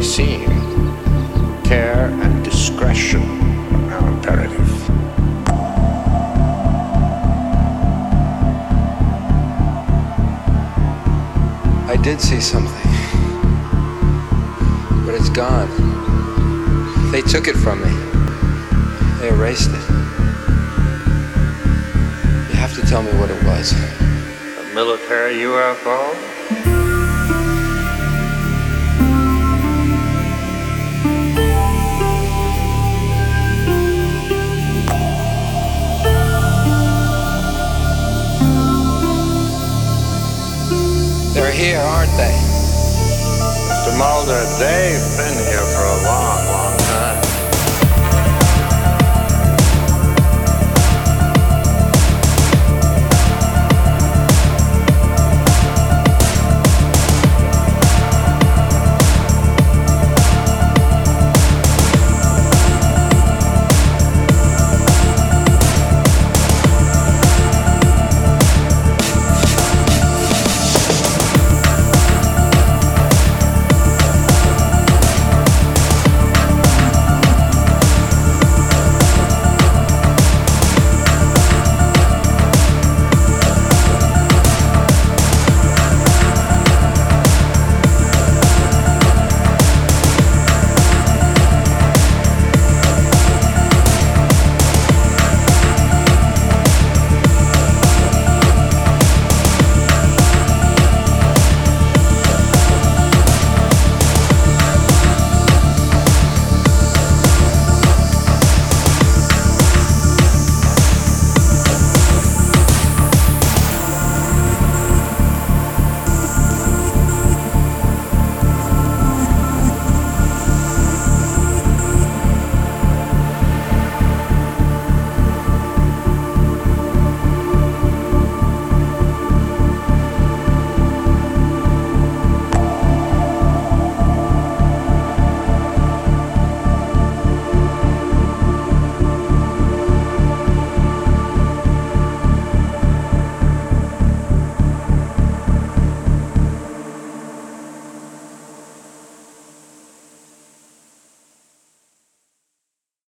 be seen, care and discretion are now imperative. I did see something, but it's gone. They took it from me. They erased it. You have to tell me what it was. A military UFO? They're here, aren't they? Mr. Mulder, they've been